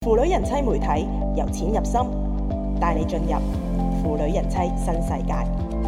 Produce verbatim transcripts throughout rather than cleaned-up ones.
腐女人妻媒體由淺入深，帶你進入腐女人妻新世界。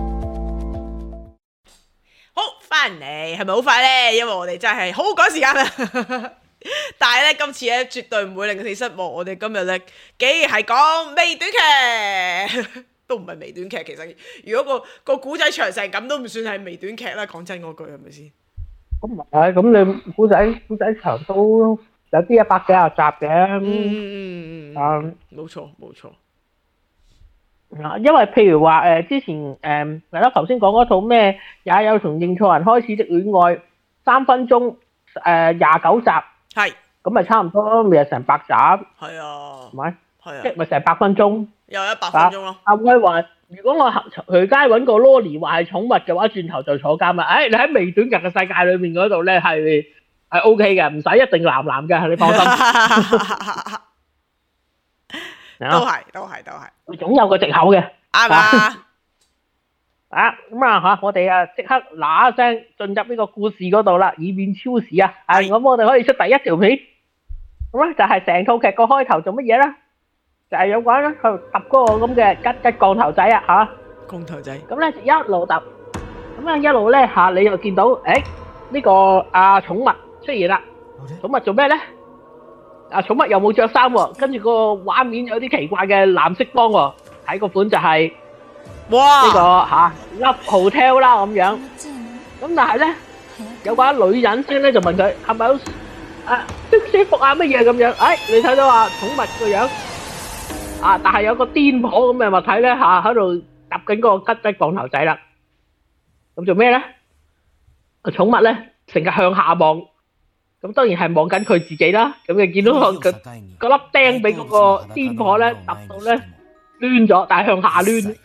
好，翻嚟係咪好快呢？因為我哋真係好趕時間啦。但係呢，今次呢絕對唔會令你失望。我哋今日呢，竟然係講微短劇，都唔係微短劇。其實如果個個古仔長成咁，都唔算係微短劇啦。講真嗰句係咪先？ 咁唔係，咁你古仔古仔長都有啲一百幾廿集嘅。 嗯嗯嗯啊， 冇錯冇錯。 啊，因為譬如話誒，之前誒，係咯，頭先講嗰套咩也有從認錯人開始的戀愛，三分鐘誒廿九集， 係， 咁咪差唔多，咪有成百集， 係啊， 係咪？ 係啊， 即係咪成百分鐘？ 有一百分鐘咯。 阿威話：如果我隨街揾個 Lolly 話係寵物嘅話，轉頭就坐監啦。誒，你喺微短劇嘅世界裏面嗰度咧係係 OK 嘅，唔使一定男男嘅，你放心。 都係都係都係， 佢總有個藉口嘅， 啱嘛？ 啊咁啊嚇，我哋啊即刻嗱一聲進入呢個故事嗰度啦，以免超時啊。係咁，我哋可以出第一條片。咁咧就係成套劇個開頭做乜嘢咧？就係有個人咧喺度揼嗰個咁嘅吉吉降頭仔啊嚇！ 降頭仔。 咁咧就一路揼，咁啊一路咧嚇，你又見到誒呢個啊寵物出現啦。寵物做咩咧？啊寵物又冇著衫喎，跟住個畫面有啲奇怪嘅藍色光喎，睇個款就係哇呢個嚇 Love Hotel 啦咁樣。咁但係咧有個女人聲咧就問佢係咪好啊舒唔舒服啊乜嘢咁樣？誒你睇到啊寵物個樣啊，但係有個癲婆咁嘅物體咧嚇喺度揼緊嗰個吉吉降頭仔啦。咁做咩咧？個寵物咧成日向下望。咁當然係望緊佢自己啦，咁你見到個個個粒釘俾嗰個癲婆咧揼到咧攣咗，但係向下攣。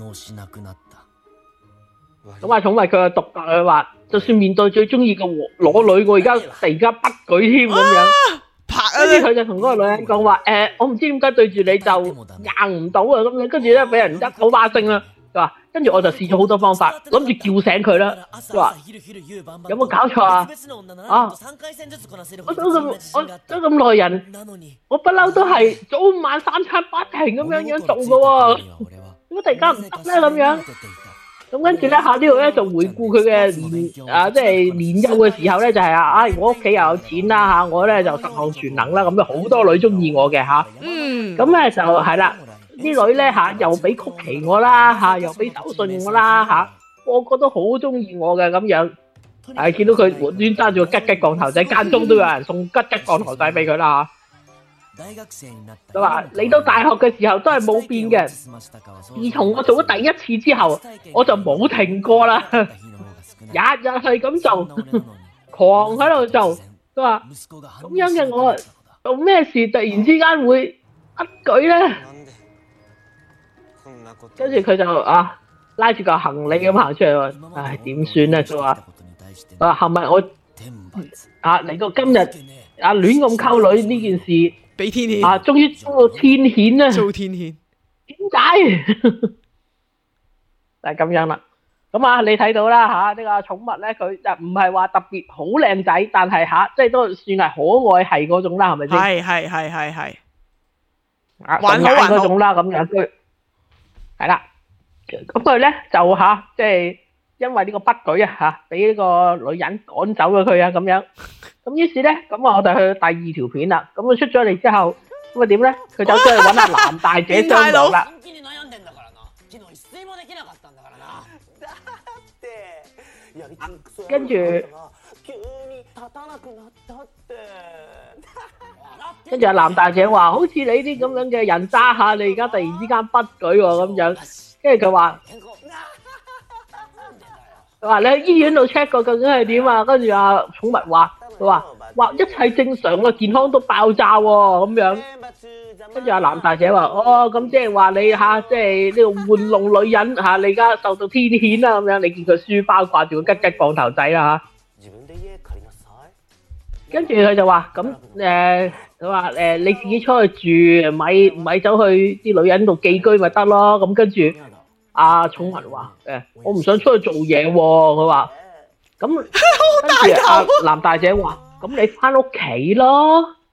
咁啊寵物佢就讀佢話，就算面對最中意嘅裸女，我而家突然間不舉添咁樣。跟住佢就同嗰個女人講話：誒，我唔知點解對住你就硬唔到啊咁樣，跟住咧俾人一口巴聲啦。佢話：跟住我就試咗好多方法，諗住叫醒佢啦。佢話：有冇搞錯啊？啊！我做咁我做咁耐人，我不嬲都係早午晚三餐不停咁樣樣做嘅喎，點解突然間唔得咧咁樣？咁跟住咧下呢度咧就回顧佢嘅年啊，即係年幼嘅時候咧就係啊，唉我屋企又有錢啦嚇，我咧就十項全能啦，咁樣好多女中意我嘅嚇。嗯。咁咧就係啦。啲女咧嚇又俾曲奇我啦嚇，又俾手信我啦嚇，個個都好中意我嘅咁樣。係見到佢無端揸住個吉吉降頭仔，間中都有人送吉吉降頭仔俾佢啦嚇。佢話嚟到大學嘅時候都係冇變嘅，自從我做咗第一次之後，我就冇停過啦，日日係咁做，狂喺度做。佢話咁樣嘅我做咩事突然之間會不舉咧？跟住佢就啊拉住個行李咁行出嚟喎，唉點算咧？佢話啊係咪我啊嚟到今日啊亂咁溝女呢件事俾天譴啊，終於遭到天譴咧！ 遭天譴點解？就係咁樣啦。咁啊，你睇到啦嚇，呢個寵物咧，佢就唔係話特別好靚仔，但係嚇即係都算係可愛係嗰種啦，係咪先？ 係係係係係。 啊，還好還好嗰種啦，咁樣佢。係啦，咁佢咧就吓，即係因為呢個不舉啊吓，俾呢個女人趕走咗佢啊咁樣。咁於是咧，咁我哋去第二條片啦。咁佢出咗嚟之後，咁啊點咧？佢走出去揾阿藍大姐商量啦。跟住，跟住阿藍大姐話：好似你啲咁樣嘅人渣下，你而家突然之間不舉喎咁樣。跟住佢話：佢話你喺醫院度 check 過究竟係點啊？跟住阿寵物話：佢話話一切正常啊，健康都爆炸喎咁樣。跟住阿藍大姐話：哦，咁即係話你嚇，即係呢個玩弄女人嚇，你而家受到天譴啦咁樣。你見佢書包掛住個吉吉降頭仔啦嚇。跟住佢就話：咁誒，佢話誒你自己出去住，咪咪走去啲女人度寄居咪得咯。咁跟住阿寵物話：誒，我唔想出去做嘢喎。佢話：咁跟住阿藍大姐話：咁你翻屋企咯。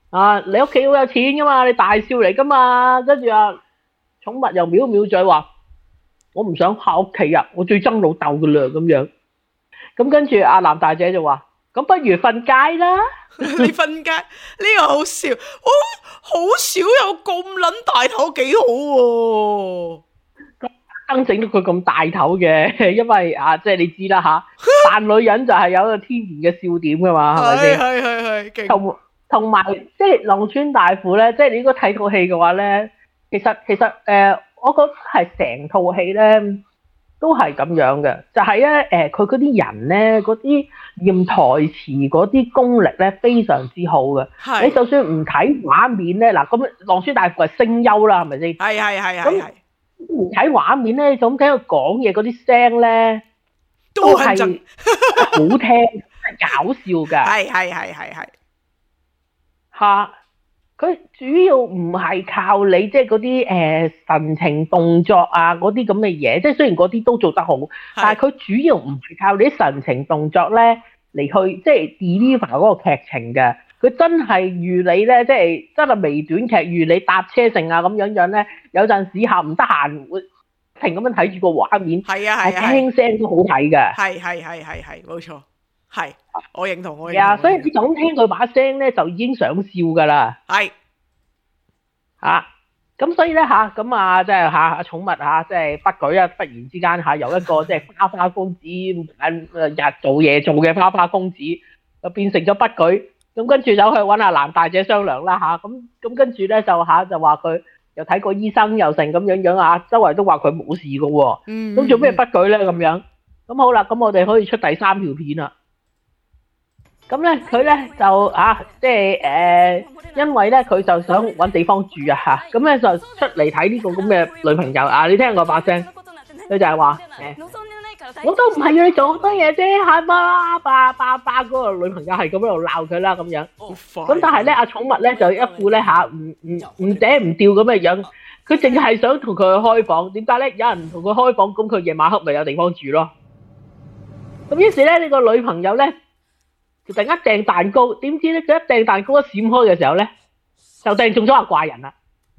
啊，你屋企好有錢噶嘛，你大少嚟噶嘛，跟住啊，寵物又藐藐嘴話，我唔想返屋企啊，我最憎老豆噶啦咁樣。咁跟住阿藍大姐就話，咁不如瞓街啦。 你瞓街呢個好笑，好好少有咁撚大頭，幾好喎。 更整到佢咁大頭嘅，因為啊，即係你知啦吓，扮女人就係有一個天然嘅笑點噶嘛，係咪先？ 係係係， 同同埋即係浪川大輔咧，即係你如果睇套戲嘅話咧，其實其實誒、呃，我覺得係成套戲咧都係咁樣嘅，就係咧誒，佢嗰啲人咧，嗰啲念台詞嗰啲功力咧非常之好嘅。 係你就算唔睇畫面咧，嗱咁浪川大輔係聲優啦，係咪先？ 係係係係係。 唔睇畫面咧，就咁聽佢講嘢嗰啲聲咧，都係好聽，搞笑㗎。 係係係係係。 嚇！佢主要唔係靠你即係嗰啲誒神情動作啊嗰啲咁嘅嘢，即係雖然嗰啲都做得好，但係佢主要唔係靠你啲神情動作咧嚟去即係 deliver 嗰個劇情嘅。佢真係如你咧，即係真係微短劇，如你搭車成啊咁樣樣咧，有陣時下唔得閒會停咁樣睇住個畫面， 係啊係啊， 聽聲都好睇嘅。 係係係係係，冇錯，係我認同我認同。 係啊，所以你就咁聽佢把聲咧，就已經想笑㗎啦。係嚇，咁所以咧嚇，咁啊即係嚇寵物嚇，即係不舉啊，忽然之間嚇由一個即係花花公子誒日做夜做嘅花花公子，就變成咗不舉。咁跟住走去揾阿藍大姐商量啦嚇，咁咁跟住咧就嚇就話佢又睇過醫生又成咁樣樣啊，周圍都話佢冇事嘅喎。嗯。咁做咩不舉咧咁樣？咁好啦，咁我哋可以出第三條片啦。咁咧佢咧就啊，即係誒，因為咧佢就想揾地方住啊嚇，咁咧就出嚟睇呢個咁嘅女朋友啊！你聽我把聲，佢就係話誒。我都唔係要你做好多嘢啫，係嘛？爸爸爸嗰個女朋友係咁喺度鬧佢啦咁樣。咁但係咧，阿寵物咧就一副咧嚇唔唔唔嗲唔吊咁嘅樣，佢淨係想同佢開房。點解咧？有人同佢開房，咁佢夜晚黑咪有地方住咯。咁於是咧，呢個女朋友咧就突然間掟蛋糕，點知咧佢一掟蛋糕一閃開嘅時候咧，就掟中咗阿怪人啦。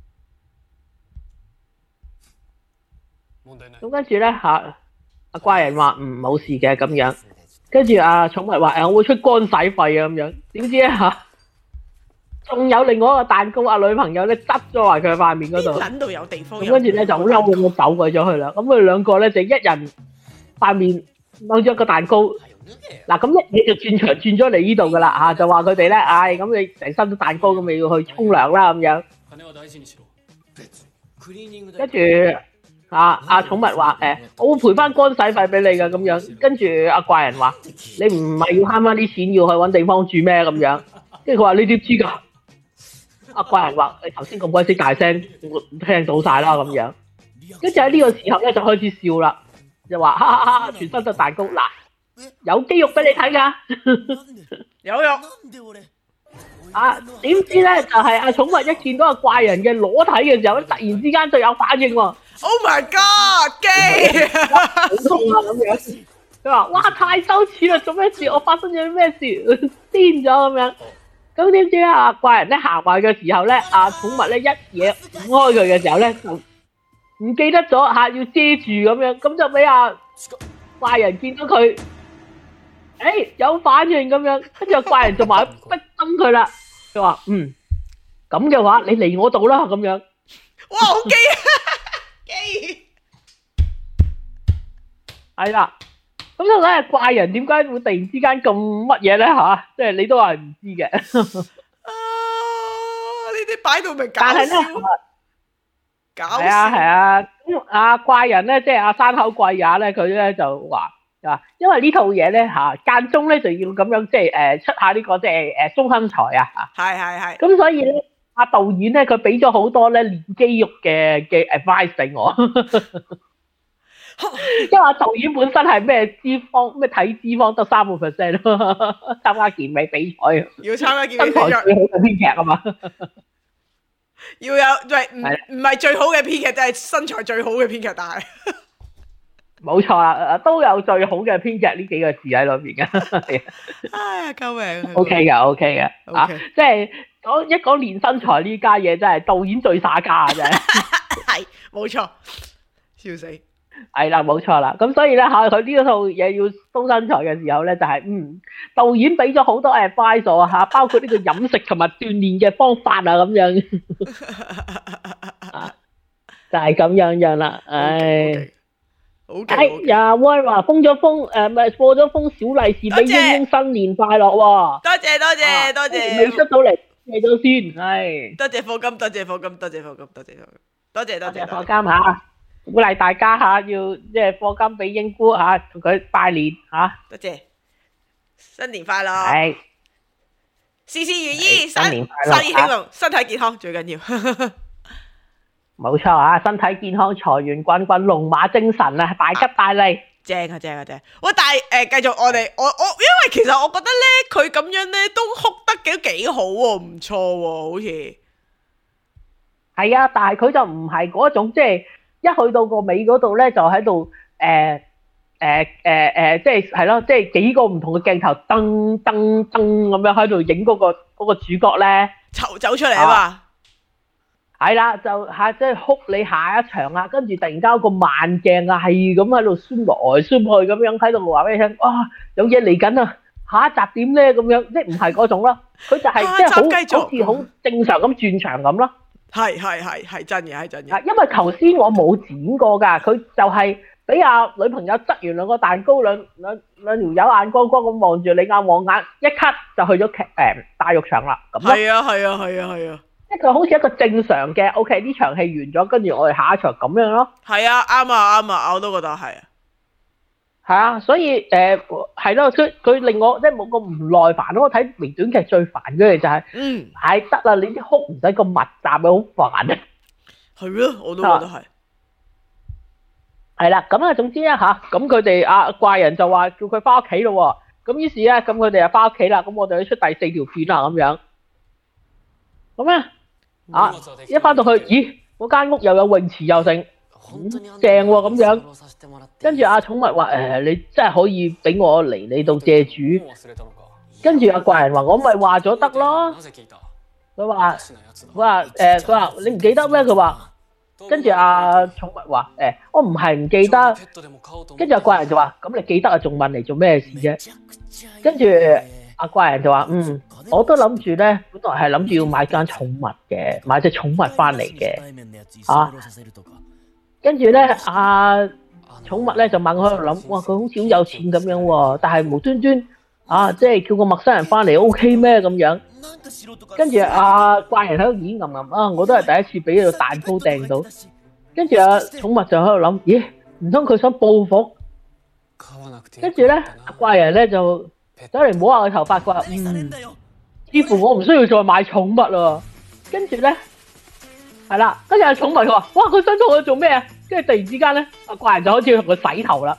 咁跟住咧嚇。阿怪人話唔冇事嘅咁樣，跟住阿寵物話誒我會出乾洗費啊咁樣，點知咧嚇，仲有另外一個蛋糕，阿女朋友咧執咗埋佢塊面嗰度， 撚到有地方。 咁跟住咧就好嬲咁走鬼咗去啦。咁佢兩個咧就一人塊面掹咗個蛋糕，嗱咁一嘢就轉場轉咗嚟呢度噶啦嚇，就話佢哋咧，唉咁你成身都蛋糕咁，你要去沖涼啦咁樣，跟住。啊！阿寵物話誒，我會賠翻乾洗費俾你㗎咁樣。跟住阿怪人話：你唔係要慳翻啲錢，要去揾地方住咩咁樣？跟住佢話：你點知㗎？阿怪人話：你頭先咁鬼死大聲，我聽到晒啦咁樣。跟住喺呢個時候咧，就開始笑啦，就話：哈哈哈！全身都蛋糕，嗱，有肌肉俾你睇㗎， 有肉。 啊！點知咧就係阿寵物一見到阿怪人嘅裸體嘅時候咧，突然之間就有反應喎。 Oh my god！ 基好痛啊咁樣。佢話：哇！太羞恥啦！做咩事？我發生咗啲咩事？癲咗咁樣。咁點知咧？阿怪人咧行埋嘅時候咧，阿寵物咧一嘢拱開佢嘅時候咧，就唔記得咗嚇要遮住咁樣，咁就俾阿怪人見到佢。誒有反應咁樣，跟住怪人就埋去逼瞪佢啦。佢話：嗯，咁嘅話，你嚟我度啦咁樣。 哇！好基啊，基係啦。咁就睇下怪人點解會突然之間咁乜嘢咧嚇？即係你都係唔知嘅。 啊！呢啲擺到明搞笑。但係咧，搞笑。係啊係啊。咁阿怪人咧，即係阿山口貴也咧，佢咧就話。啊，因為呢套嘢咧嚇間中咧就要咁樣即係誒出下呢個即係誒鬆身材啊嚇， 係係係。咁所以咧，阿導演咧佢俾咗好多咧練肌肉嘅嘅 advice 俾我，因為阿導演本身係咩脂肪咩體脂肪得三個 percent 咯，參加健美比賽， 要參加健美比賽，身材最好嘅編劇啊嘛， 要有唔唔係最好嘅編劇，就係身材最好嘅編劇，但係。 冇錯啦，都有最好嘅編劇呢幾個字喺裏邊嘅。 哎呀，救命 ！O K 嘅，O K 嘅，啊，即係講一講練身材呢家嘢真係導演最耍家啊！真係係冇錯，笑死。 係啦，冇錯啦。咁所以咧嚇，佢呢套嘢要鬆身材嘅時候咧，就係、是、嗯，導演俾咗好多 advice 啊嚇，包括呢個飲食同埋鍛鍊嘅方法啊咁樣，啊，就係、是、咁樣樣啦。唉， 好嘅。 哎呀，威話封咗封誒，唔係播咗封小利是俾英英新年快樂喎！ 多謝多謝多謝， 未出到嚟謝咗先，係多謝課金，多謝課金，多謝課金，多謝課金，多謝多謝課金嚇。鼓勵大家嚇，要即係課金俾英姑嚇，同佢拜年嚇。 多謝，新年快樂， 係事事如意， 新年快樂， 生意興隆，身體健康最緊要。 冇錯啊，身體健康，財源滾滾，龍馬精神啊，大吉大利。 正啊正啊正！喂，但係誒繼續我哋我我，因為其實我覺得咧，佢咁樣咧都哭得幾幾好喎，唔錯喎，好似係啊，但係佢就唔係嗰種即係。一去到個尾嗰度咧，就喺度誒誒誒誒，即係係咯，即係幾個唔同嘅鏡頭，噔噔噔咁樣喺度影嗰個嗰個主角咧， 走走出嚟啊嘛， 係啦，就嚇即係哭你下一場啊，跟住突然間個慢鏡啊，係咁喺度酸來酸去咁樣喺度話俾你聽，哇，有嘢嚟緊啊，下一集點咧咁樣，即係唔係嗰種咯，佢就係即係好好似好正常咁轉場咁咯。係係係係真嘅係真嘅。 因為頭先我冇剪過㗎，佢就係俾阿女朋友執完兩個蛋糕，兩兩兩條友眼光光咁望住你眼望眼，一 cut 就去咗劇誒大浴場啦。咁咯。 係啊係啊係啊係啊。 即係佢好似一個正常嘅 OK， 呢場戲完咗，跟住我哋下一場咁樣咯。 係啊啱啊啱啊，我都覺得係啊。 係啊，所以誒係咯，佢佢令我即係冇咁唔耐煩咯。我睇微短劇最煩嘅就係， 嗯， 係得啦，你啲哭唔使咁密集啊，好煩啊。 係咯，我都覺得係。 係啦，咁啊，總之咧嚇，咁佢哋啊怪人就話叫佢翻屋企咯喎，咁於是咧，咁佢哋就翻屋企啦，咁我哋要出第四條片啦咁樣。咁咧啊，一翻到去，咦，嗰間屋又有泳池又剩。正喎咁樣，跟住阿寵物話誒，你真係可以俾我嚟你度借住。跟住阿怪人話我咪話咗得咯。佢話佢話誒，佢話你唔記得咩？佢話跟住阿寵物話誒，我唔係唔記得。跟住阿怪人就話咁你記得啊，仲問嚟做咩事啫？跟住阿怪人就話嗯，我都諗住咧，本來係諗住要買間寵物嘅，買隻寵物翻嚟嘅啊。跟住咧，阿寵物咧就問我喺度諗，哇，佢好似好有錢咁樣喎，但係無端端啊，即係叫個陌生人翻嚟 OK 咩咁樣？跟住阿怪人喺度咦吟吟啊，我都係第一次俾個蛋糕掟到。跟住阿寵物就喺度諗，咦，唔通佢想報復？跟住咧，阿怪人咧就走嚟摸下佢頭髮，佢話嗯，似乎我唔需要再買寵物啦。跟住咧。係啦，跟住阿寵物佢話：哇，佢想同佢做咩啊？跟住突然之間咧，阿怪人就開始同佢洗頭啦。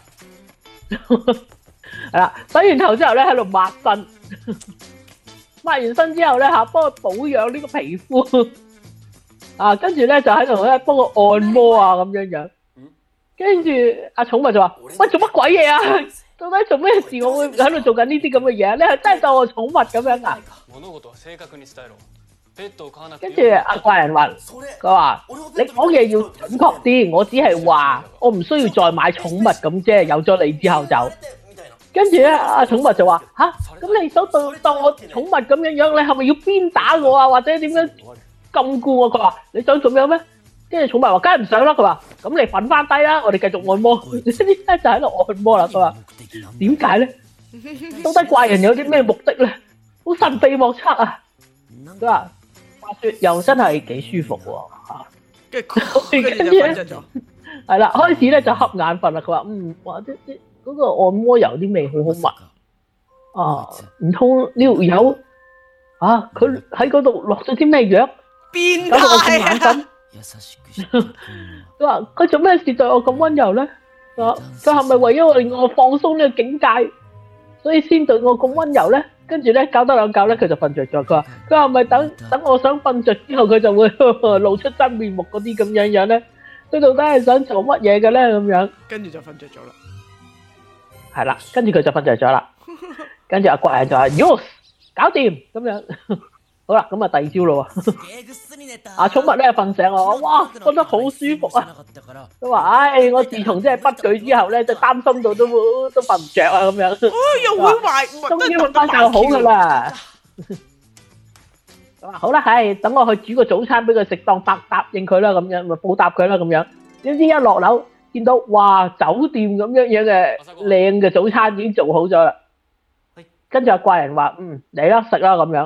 係啦，洗完頭之後咧，喺度抹身，抹完身之後咧嚇，幫佢保養呢個皮膚。啊，跟住咧就喺度咧幫佢按摩啊咁樣樣。跟住阿寵物就話：喂，做乜鬼嘢啊？到底做咩事？我會喺度做緊呢啲咁嘅嘢？你係真係當我寵物咁樣啊？跟住阿怪人話：佢話你講嘢要準確啲，我只係話我唔需要再買寵物咁啫。有咗你之後就，跟住咧阿寵物就話：吓，咁你想當當我寵物咁樣樣，你係咪要鞭打我啊？或者點樣禁錮我？佢話你想咁樣咩？跟住寵物話：梗係唔想啦。佢話：咁你瞓翻低啦，我哋繼續按摩。呢啲咧就喺度按摩啦。佢話：點解咧？到底怪人有啲咩目的咧？好神秘莫測啊！佢話。又真係幾舒服喎嚇， 跟住跟住就瞓着咗。 係啦，開始咧就瞌眼瞓啦。佢話：嗯，哇！啲啲嗰個按摩油啲味好好聞啊！唔通呢條友啊？佢喺嗰度落咗啲咩藥？ 變態啊！佢話：佢做咩事對我咁溫柔咧？佢佢係咪為咗令我放鬆呢個境界，所以先對我咁溫柔咧？跟住咧，搞得兩覺咧，佢就瞓着咗。佢話：佢係咪等等我想瞓着之後，佢就會呵呵露出真面目嗰啲咁樣樣咧？佢到底係想做乜嘢嘅咧？咁樣跟住就瞓着咗啦。 係啦，跟住佢就瞓着咗啦。跟住阿怪人就話：喲，搞掂咁樣。 好啦，咁啊第二朝咯喎，阿寵物咧瞓醒我，哇，覺得好舒服啊！佢話：唉，我自從即係不舉之後咧，就擔心到都都瞓唔着啊咁樣。 哦，又會壞， 終於瞓翻覺好噶啦。咁啊好啦，係等我去煮個早餐俾佢食，當答答應佢啦咁樣，咪報答佢啦咁樣。點知一落樓見到，哇，酒店咁樣樣嘅靚嘅早餐已經做好咗啦。跟住阿怪人話：嗯，嚟啦，食啦咁樣。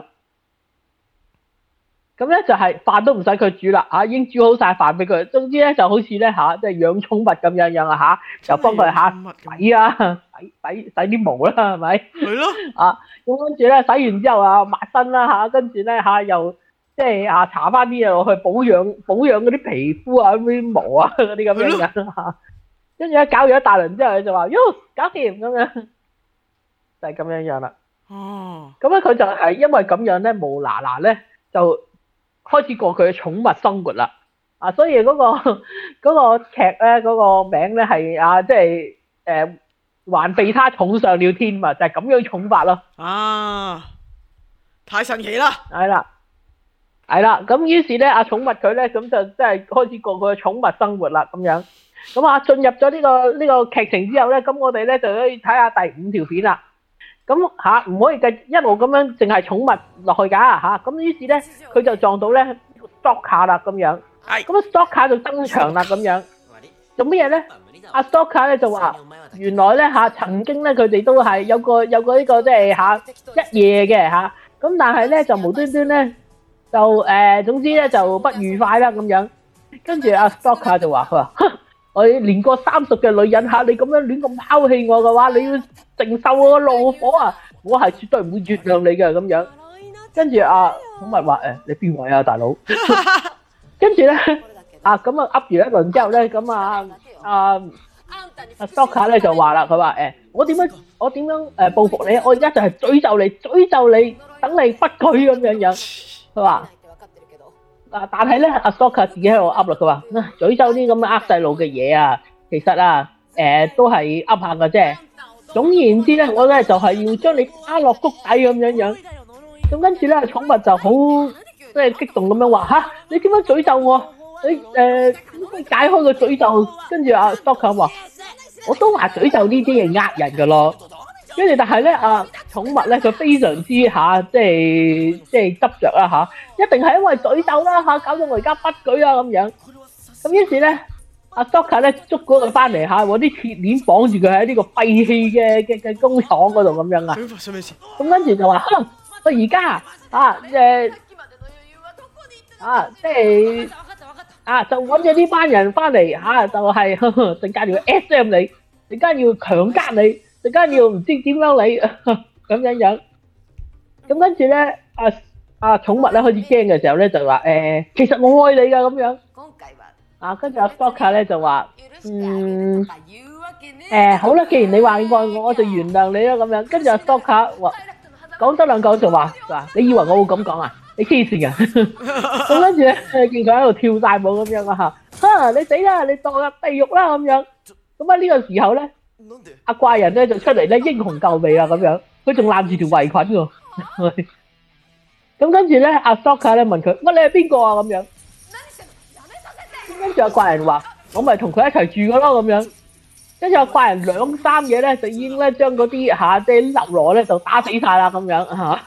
咁咧就係飯都唔使佢煮啦，嚇已經煮好曬飯俾佢。總之咧就好似咧嚇，即係養寵物咁樣樣啊嚇，就幫佢嚇洗啊，洗洗洗啲毛啦，係咪？ 係咯。 啊，咁跟住咧洗完之後啊抹身啦嚇，跟住咧嚇又即係啊搽翻啲嘢落去保養保養嗰啲皮膚啊啲毛啊嗰啲咁樣樣嚇。跟住咧搞咗一大輪之後，佢就話：喲，搞掂咁樣，就係咁樣樣啦。 哦。 咁咧佢就係因為咁樣咧無嗱嗱咧就開始過佢嘅寵物生活啦，啊，所以嗰、嗰個嗰、嗰個劇咧，嗰、嗰個名咧係啊，即係誒，還被他寵上了天嘛，就係、係、咁樣寵法咯。 啊，太神奇啦！ 係啦，係啦，咁於是咧，阿寵物佢咧，咁就即係開始過佢嘅寵物生活啦，咁樣。咁啊，進入咗呢、呢個呢、呢個劇情之後咧，咁我哋咧就可以睇下第五條片啦。咁嚇唔可以繼一路咁樣淨係寵物落去㗎嚇，咁於是咧佢就撞到咧 Stalker 啦咁樣，咁啊 Stalker 就登場啦咁樣，做咩嘢咧？阿 Stalker 咧就話原來咧嚇曾經咧佢哋都係有個有個呢個即係嚇一夜嘅嚇，咁但係咧就無端端咧就誒總之咧就不愉快啦咁樣，跟住阿 Stalker 就話佢話，哼！我年過三十嘅女人嚇，你咁樣亂咁拋棄我嘅話，你要承受我嘅怒火啊！我係絕對唔會原諒你嘅咁樣。跟住阿寵物話：誒，你邊位啊，大佬？跟住咧，啊咁啊噏完一輪之後咧，咁啊啊阿 Stalker 咧就話啦，佢話：誒，我點樣我點樣誒報復你？我而家就係詛咒你，詛咒你，等你不舉咁樣樣。佢話。啊！但係咧，阿 Stalker 自己喺度噏啦，佢話：詛咒啲咁嘅呃細路嘅嘢啊，其實啊，誒、呃、都係噏下嘅啫。總言之咧，我咧就係、是、要將你打落谷底咁樣樣。咁跟住咧，寵物就好即係激動咁樣話：吓，你點樣詛咒我？你誒、呃、解開個詛咒。跟住阿 Stalker 話：我都話詛咒呢啲嘢呃人㗎咯。跟住，但係咧，啊，寵物咧，佢非常之嚇，即係即係執着啦嚇，一定係因為詛咒啦嚇，搞到我而家不舉啊咁樣。咁於是咧，阿 Stalker 咧捉嗰個翻嚟嚇，攞啲鐵鏈綁住佢喺呢個廢棄嘅嘅嘅工廠嗰度咁樣啊。咁跟住就話：哼，我而家啊誒啊，即係啊，就揾咗呢班人翻嚟嚇，就係陣間要 S M 你，陣間要強姦你。陣間要唔知點樣你咁樣樣，咁跟住咧，阿阿寵物咧開始驚嘅時候咧就話：誒，其實我愛你㗎咁樣。啊，跟住阿 Stalker 咧就話：嗯，誒好啦，既然你話你愛我，我就原諒你啦咁樣。跟住阿 Stalker 話講得兩句就話：嗱，你以為我會咁講啊？你黐線㗎！咁跟住咧，見佢喺度跳曬舞咁樣啊嚇，嚇你死啦！你墮入地獄啦咁樣。咁啊呢個時候咧。阿怪人咧就出嚟咧英雄救美啊咁樣，佢仲攬住條圍裙喎。咁跟住咧，阿 Stalker 咧問佢：乜你係邊個啊？咁樣。跟住阿怪人話：我咪同佢一齊住噶咯咁樣。跟住阿怪人兩三嘢咧就已經咧將嗰啲嚇即係流羅咧就打死晒啦咁樣嚇。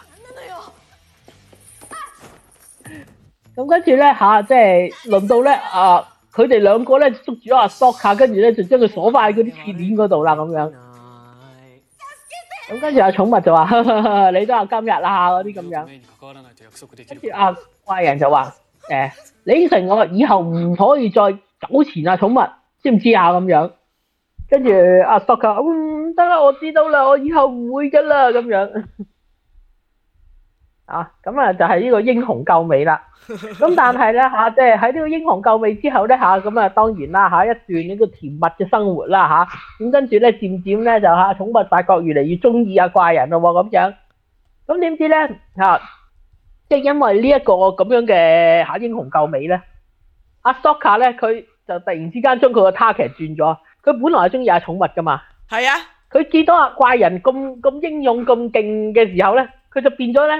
咁跟住咧嚇即係輪到咧啊！佢哋兩個咧捉住咗阿 Stalker，跟住咧就將佢鎖翻喺嗰啲鐵鏈嗰度啦，咁樣。咁跟住阿寵物就話：呵呵呵你都有今日啦，嗰啲咁樣。跟住阿怪人就話：誒，你應承我以後唔可以再糾纏阿寵物，知唔知啊？咁樣。跟住阿 Stalker：嗯，得啦，我知道啦，我以後唔會噶啦，咁樣。啊，咁啊就係呢個英雄救美啦。咁但係咧嚇，即係喺呢個英雄救美之後咧嚇，咁啊當然啦嚇，一段呢個甜蜜嘅生活啦嚇。咁跟住咧，漸漸咧就嚇寵物發覺越嚟越中意阿怪人咯喎咁樣。咁點知咧嚇，即係因為呢一個咁樣嘅嚇英雄救美咧，阿 Stalker 咧佢就突然之間將佢個 target 轉咗。佢本來係中意阿寵物噶嘛。 係啊。 佢見到阿怪人咁咁英勇咁勁嘅時候咧，佢就變咗咧。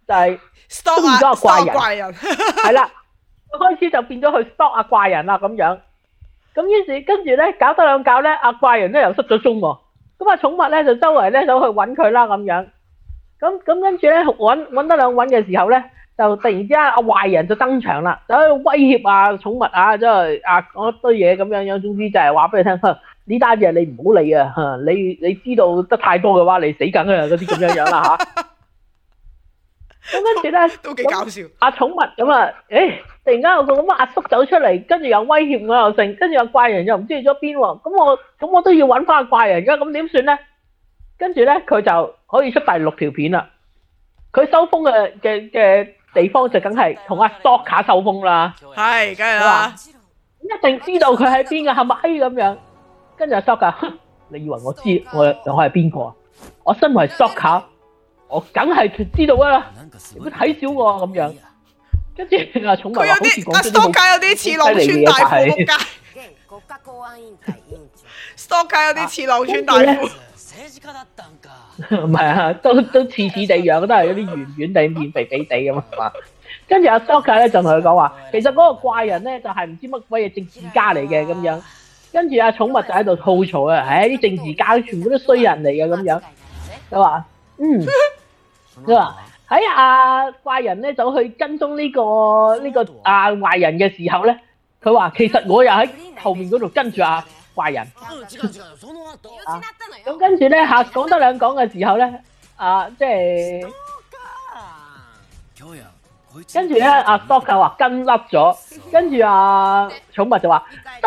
就係 stop 中意咗啊個怪人， 怪人， 係啦，開始就變咗去 stop 阿怪人啦咁樣。咁於是跟住咧搞得兩搞咧，阿怪人咧又失咗蹤喎。咁啊寵物咧就周圍咧走去揾佢啦咁樣。咁咁跟住咧揾揾得兩揾嘅時候咧，就突然之間阿壞人就登場啦，就喺度威脅啊寵物啊，即係啊講一堆嘢咁樣樣。總之就係話俾你聽，呢單嘢你唔好理啊，你你知道得太多嘅話，你死梗啊嗰啲咁樣樣啦嚇。咁跟住咧都幾搞笑。 阿寵物咁啊，誒突然間有個咁嘅阿叔走出嚟，跟住又威脅我又剩，跟住阿怪人又唔知去咗邊喎。咁我咁我都要揾翻怪人㗎，咁點算咧？跟住咧佢就可以出第六條片啦。佢收風嘅嘅嘅地方就梗係同阿 Stalker 收風啦。 係，梗係啦。 一定知道佢喺邊嘅係咪咁樣？跟住阿 Stalker，你以為我知我我係邊個啊？我身為 Stalker，我梗係知道啊！你唔好睇小我咁樣。跟住阿寵物話好似講咗啲好 Stalker 有啲似浪川大夫仆街。Stalker 有啲似浪川大夫。 唔係啊，都都似似地樣，都係有啲圓圓地、面肥肥地咁嘛。跟住阿 Stalker 咧就同佢講話，其實嗰個怪人咧就係唔知乜鬼嘢政治家嚟嘅咁樣。跟住阿寵物就喺度吐槽啊，唉啲政治家全部都衰人嚟嘅咁樣。佢話嗯，佢話喺阿怪人咧走去跟蹤呢個呢個阿壞人嘅時候咧，佢話其實我又喺後面嗰度跟住阿怪人。啊，咁跟住咧嚇講得兩講嘅時候咧，啊即係跟住咧阿 Stalker 話跟甩咗，跟住阿寵物就話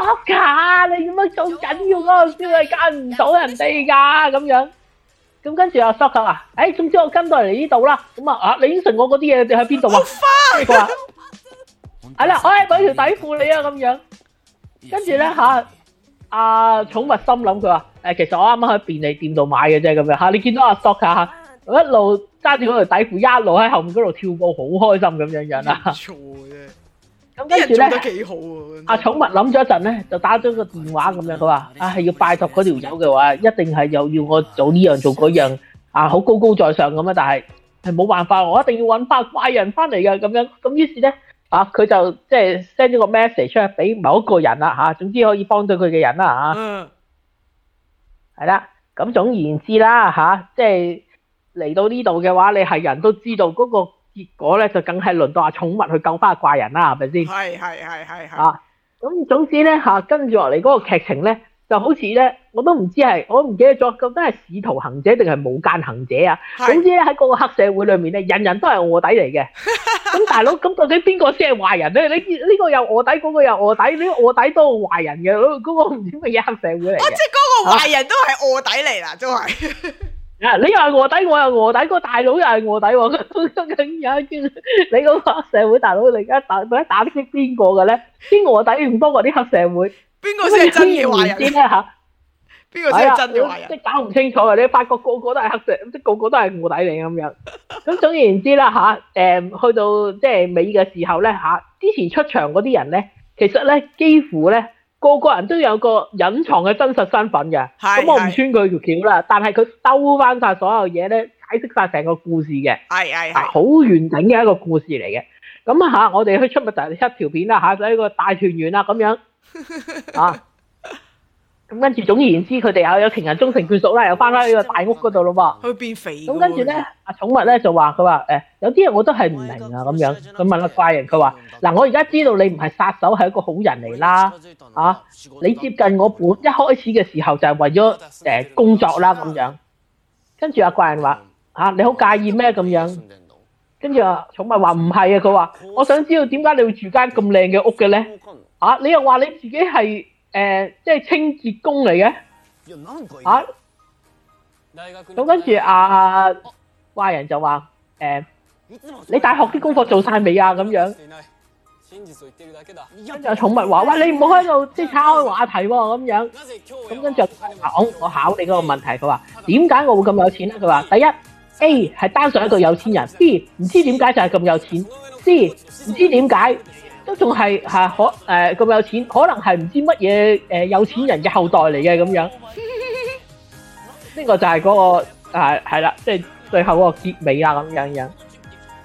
Stalker 你點解咁緊要嗰個先係跟唔到人哋㗎咁樣。咁跟住阿 Stalker 話，誒總之我跟到嚟呢度啦，咁啊啊你應承我嗰啲嘢你喺邊度啊？佢話係啦，我係俾條底褲你啊咁樣。跟住咧嚇。阿寵物心諗佢話誒，其實我啱啱喺便利店度買嘅啫咁樣嚇，你見到阿 Stalker 嚇，一路揸住嗰條底褲，一路喺後面嗰度跳舞，好開心咁樣樣啦。 錯啫， 咁跟住咧， 都幾好喎。 阿寵物諗咗一陣咧，就打咗個電話咁樣，佢話啊係要拜託嗰條友嘅話，一定係又要我做呢樣做嗰樣啊，好高高在上咁啊，但係係冇辦法，我一定要揾翻怪人翻嚟嘅咁樣。咁於是咧。啊！佢就即係 send 咗個 message 出嚟俾某一個人啦嚇，總之可以幫到佢嘅人啦嚇。嗯。係啦，咁總而言之啦嚇，即係嚟到呢度嘅話，你係人都知道嗰個結果咧，就梗係輪到阿寵物去救翻怪人啦，係咪先？ 係係係係係。 啊，咁總之咧嚇，跟住落嚟嗰個劇情咧。就好似咧，我都唔知係，我唔記得咗，究竟係使徒行者定係無間行者啊？總之咧喺嗰個黑社會裏面咧，人人都係臥底嚟嘅。咁大佬，咁究竟邊個先係壞人咧？你呢個又臥底，嗰個又臥底，呢個臥底都係壞人嘅，嗰嗰個唔知乜嘢黑社會嚟嘅。 哦，即係嗰個壞人都係臥底嚟啦，都係。 啊！你又係臥底，我又臥底，嗰個大佬又係臥底喎。咁樣你嗰個黑社會大佬，你而家打打打得擊邊個嘅咧？邊臥底唔多過啲黑社會？邊個先係真嘅壞人先咧嚇？ 邊個先係真嘅壞人？ 即係搞唔清楚啊！你發覺個個都係黑社，即係個個都係臥底嚟咁樣。咁總而言之啦嚇，誒去到即係尾嘅時候咧嚇，之前出場嗰啲人咧，其實咧幾乎咧個個人都有個隱藏嘅真實身份嘅。咁我唔穿佢條橋啦，但係佢兜翻曬所有嘢咧，解釋曬成個故事嘅。 係係係， 好完整嘅一個故事嚟嘅。咁啊嚇，我哋去出咪就係七條片啦嚇，就係一個大團圓啦咁樣。啊，咁跟住總而言之，佢哋又有情人終成眷屬啦，又翻返呢個大屋嗰度咯噃。 佢變肥。 咁跟住咧，阿寵物咧就話：佢話誒，有啲嘢我都係唔明啊咁樣。佢問阿怪人，佢話：嗱，我而家知道你唔係殺手，係一個好人嚟啦。啊，你接近我本一開始嘅時候就係為咗誒工作啦咁樣。跟住阿怪人話：嚇，你好介意咩咁樣？跟住阿寵物話唔係啊，佢話：我想知道點解你會住間咁靚嘅屋嘅咧？啊！你又話你自己係誒、呃，即係清潔工嚟嘅，啊！咁跟住阿怪人就話誒、呃，你大學啲功課做晒未啊？咁樣，跟住阿寵物話：喂，你唔好喺度即係岔開話題喎，咁樣。咁跟住講，我考你嗰個問題，佢話點解我會咁有錢咧？佢話第一 A 係單純一個有錢人 ，B 唔知點解就係咁有錢 ，C 唔知點解。都仲係係可誒咁有錢，可能係唔知乜嘢誒有錢人嘅後代嚟嘅咁樣。呢個就係嗰個誒係啦，即係最後嗰個結尾啦咁樣樣。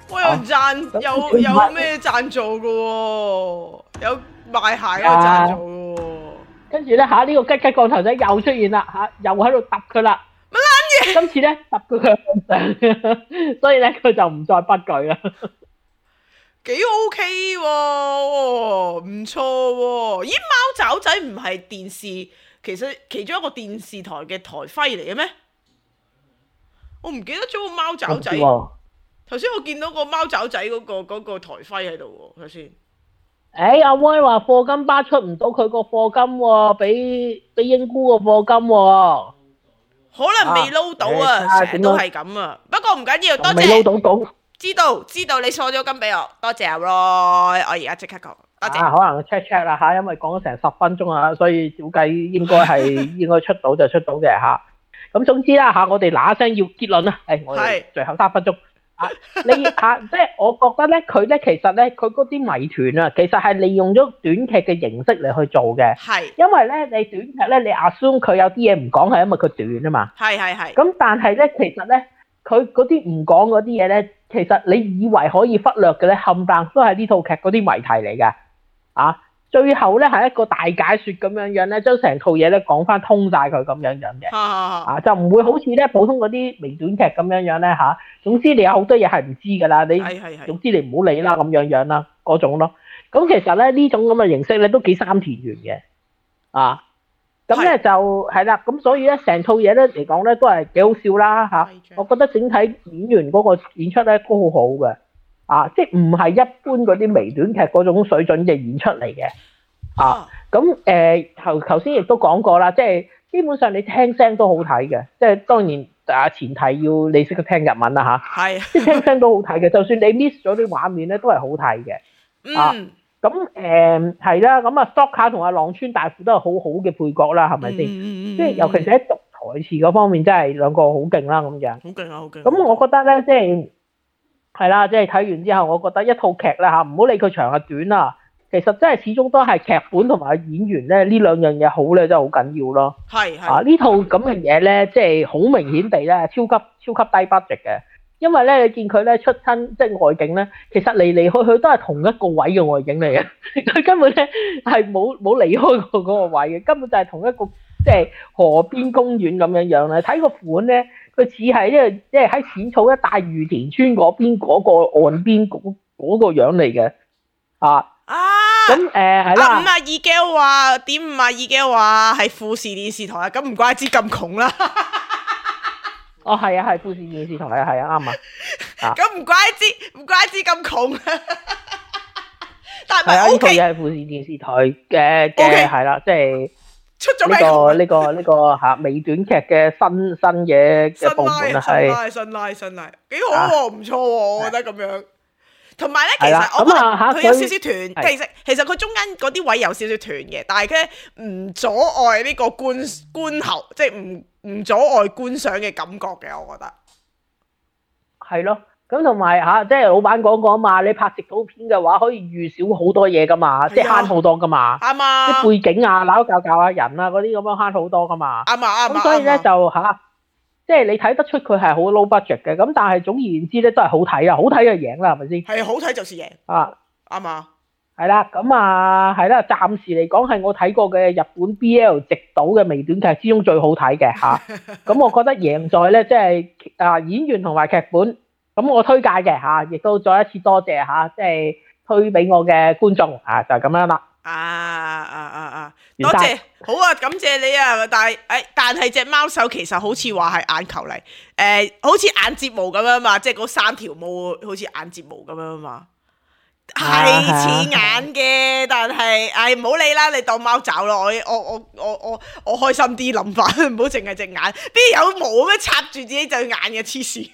我有人贊， 咁有佢唔係有咩贊助嘅喎，有賣鞋嘅贊助嘅喎。 跟住咧嚇呢個吉吉降頭仔又出現啦嚇，又喺度揼佢啦。 乜撚嘢？ 今次咧揼佢向上，所以咧佢就唔再不舉啦。 幾 OK 喎，唔錯喎。咦，貓爪仔唔係電視，其實其中一個電視台嘅台徽嚟嘅咩？我唔記得咗個貓爪仔。頭先我見到個貓爪仔嗰、嗰個嗰個台徽喺度喎，睇先。誒阿威話課金巴出唔到佢個課金喎，俾俾英姑個課金喎。 可能未撈到啊，成日都係咁啊。不過唔緊要，多謝。 未撈到講。 知道知道你送咗金俾我，多謝阿 Roy，我而家即刻講，多謝。 啊，可能 check check 啦嚇，因為講咗成十分鐘啊，所以照計應該係應該出到就出到嘅嚇。咁總之啦嚇，我哋嗱一聲要結論啦，誒，我哋最後三分鐘啊，你嚇即係我覺得咧，佢咧其實咧，佢嗰啲謎團啊，其實係利用咗短劇嘅形式嚟去做嘅。係。因為咧，你短劇咧，你 assume 佢有啲嘢唔講係因為佢短啊嘛。係係係。咁但係咧，其實咧，佢嗰啲唔講嗰啲嘢咧。其實你以為可以忽略嘅咧，冚唪唥都係呢套劇嗰啲謎題嚟嘅，啊，最後咧係一個大解說咁樣樣咧，將成套嘢咧講翻通晒佢咁樣樣嘅，啊，就唔會好似咧普通嗰啲微短劇咁樣樣咧吓，總之你有好多嘢係唔知噶啦，你總之你唔好理啦咁樣樣啦，嗰種咯。咁其實咧呢種咁嘅形式咧都幾三田園嘅，啊。咁咧就係啦，咁所以咧成套嘢咧嚟講咧都係幾好笑啦嚇，我覺得整體演員嗰個演出咧都好好嘅，啊，即係唔係一般嗰啲微短劇嗰種水準嘅演出嚟嘅，啊，咁誒頭頭先亦都講過啦，即係基本上你聽聲都好睇嘅，即係當然啊前提要你識得聽日文啦嚇，係，即係聽聲都好睇嘅，就算你 miss 咗啲畫面咧都係好睇嘅，啊。嗯咁誒係啦，咁啊 Stock 同阿浪川大輔都係好好嘅配角啦，係咪先？即係尤其是喺讀台詞嗰方面，真係兩個好勁啦咁樣。好勁啊！好勁。咁我覺得咧，即係係啦，即係睇完之後，我覺得一套劇啦嚇，唔好理佢長啊短啊，其實真係始終都係劇本同埋演員咧呢兩樣嘢好咧，真係好緊要咯。係係。啊呢套咁嘅嘢咧，即係好明顯地咧，超級超級低 budget 嘅。因為咧，你見佢咧出親即係外景咧，其實嚟嚟去去都係同一個位嘅外景嚟嘅，佢根本咧係冇冇離開過嗰個位嘅，根本就係同一個即係河邊公園咁樣樣咧。睇個款咧，佢似係即係即係喺淺草一帶御田村嗰邊嗰個岸邊嗰嗰個樣嚟嘅，啊啊！咁誒係啦，五啊二嘅話點五啊二嘅話係富士電視台啊，咁唔怪之咁窮啦。哦，係啊，係富士電視台啊，係啊，啱啊。咁唔怪之，唔怪之咁窮。但係呢套嘢係富士電視台嘅嘅係啦，即係出咗呢個呢個呢個嚇微短劇嘅新新嘢嘅部門啊，係新拉新拉幾好喎，唔錯喎，我覺得咁樣。同埋咧，其實我覺得佢有少少斷，其實其實佢中間嗰啲位有少少斷嘅，但係佢唔阻礙呢個觀觀後，即係唔唔阻礙觀賞嘅感覺嘅，我覺得係咯。咁同埋嚇，即係老闆講過啊嘛，你拍直島片嘅話，可以預少好多嘢噶嘛，即係慳好多噶嘛。啱啊！啲背景啊、鬧教教下人啊嗰啲咁樣慳好多噶嘛。啱啊啱啊！咁所以咧就嚇。即係你睇得出佢係好 low budget 嘅，咁但係總而言之咧都係好睇啊，好睇就贏啦，係咪先？係好睇就是贏啊，啱啊，係啦，咁啊係啦，暫時嚟講係我睇過嘅日本 B L 直島嘅微短劇之中最好睇嘅嚇，咁我覺得贏在咧即係啊演員同埋劇本，咁我推介嘅嚇，亦都再一次多謝嚇，即係推俾我嘅觀眾啊，就係咁樣啦。啊啊啊啊！多謝，好啊，感謝你啊！但係誒，但係隻貓手其實好似話係眼球嚟，誒、呃，好似眼睫毛咁樣嘛，即係嗰三條毛好似眼睫毛咁樣嘛，係似眼嘅，但係誒唔好理啦，你當貓爪咯，我我我我我我開心啲諗法，唔好淨係隻眼，邊有毛咩插住自己對眼嘅黐線。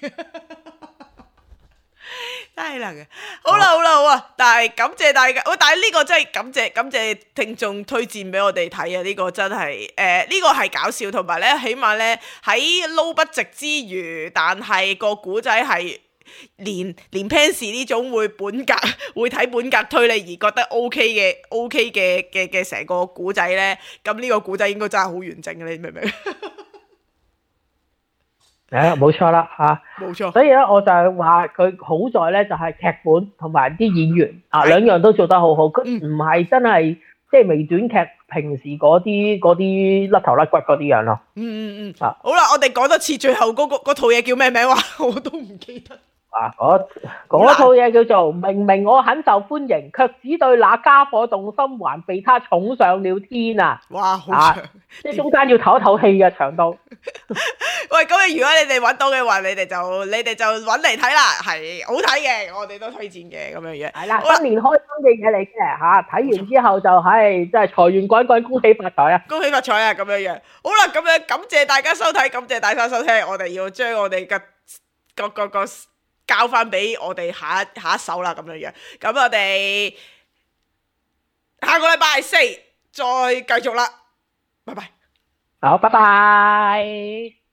真係能嘅，好啦好啦好啊！但係感謝大家，喂！但係呢個真係感謝感謝聽眾推薦俾我哋睇啊！呢、呢個真係誒呢個係搞笑，同埋咧起碼咧喺撈不值之餘，但係個古仔係連連 Pans 呢種會本格會睇本格推理而覺得 OK 嘅 OK 嘅嘅嘅成個古仔咧，咁呢個古仔應該真係好完整嘅，你明唔明？ 誒，冇錯啦嚇。 冇錯。 所以咧，我就係話佢好在咧，就係劇本同埋啲演員啊，兩樣都做得好好。佢唔係真係即係微短劇平時嗰啲嗰啲甩頭甩骨嗰啲樣咯。 嗯嗯嗯。啊，好啦，我哋講多次最後嗰個嗰套嘢叫咩名話，我都唔記得。啊！ 嗰嗰套嘢叫做明明我很受歡迎，卻只對那家伙動心，還被他寵上了天啊！ 哇，好長， 即係中間要唞一唞氣嘅長度。 喂，咁如果你哋揾到嘅話，你哋就你哋就揾嚟睇啦，係好睇嘅，我哋都推薦嘅咁樣嘢。 係啦，新年開心嘅嘢嚟嘅嚇，睇完之後就係真係財源滾滾，恭喜發財啊！ 恭喜發財啊！咁樣樣，好啦，咁樣感謝大家收睇，感謝大家收聽，我哋要將我哋嘅個個個。交翻俾我哋下一下一手啦，咁樣樣，咁我哋下個禮拜四再繼續啦，拜拜。 好，拜拜。